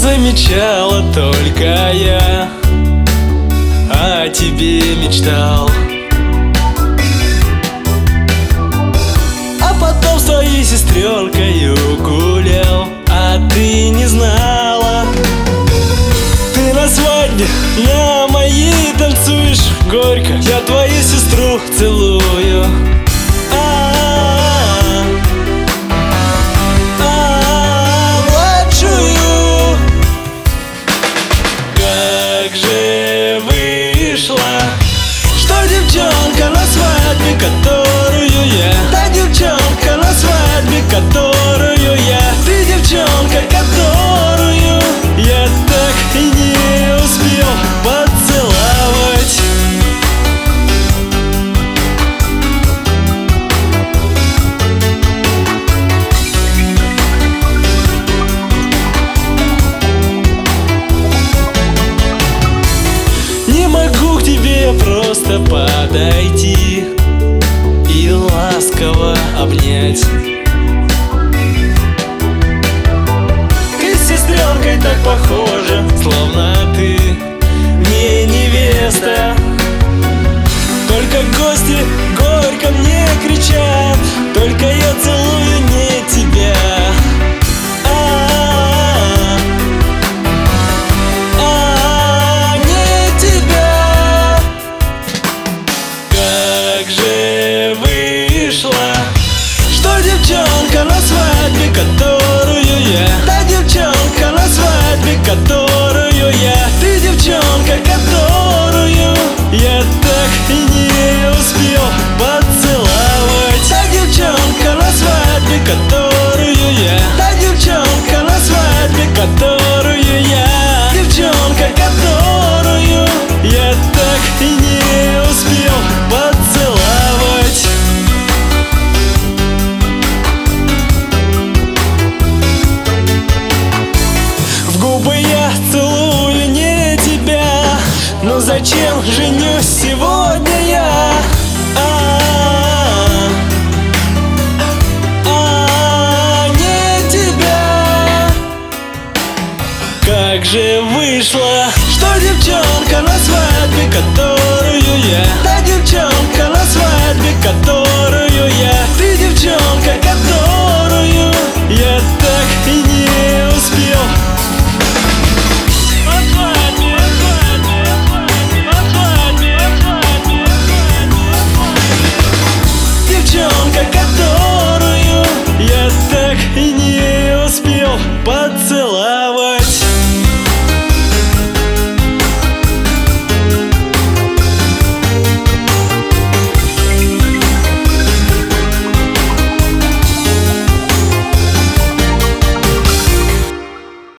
замечала только я, о тебе мечтал. А потом с твоей сестренкою гулял, а ты не знала. Ты на свадьбе на моей танцуешь горько, я твою сестру целую. Младшую. Как же вышло, что девчонка на свадьбе, которую я, та девчонка на свадьбе, которую я, ты девчонка, которую я так и не успел поцеловать. Не могу к тебе просто подойти и ласково обнять. Ты с сестренкой так похожа, словно ты не невеста. Только гости горько мне кричат, только я целую не тебя. Не тебя. Как же вышло, что девчонка на свадьбе, которую я, та девчонка на свадьбе, которую я, ты девчонка, которую я так и не успел поцеловать. Та девчонка на свадьбе, которую я, та девчонка на свадьбе, которую я, девчонка, которую я так и не успел поцеловать. В губы я целую не тебя, но зачем женюсь сегодня я? Не тебя. Как же вышло, что девчонка на свадьбе, которую я, та девчонка на свадьбе, которую я, ты девчонка, которую я так и не успел. Девчонка, которую я так и не успел поцеловать.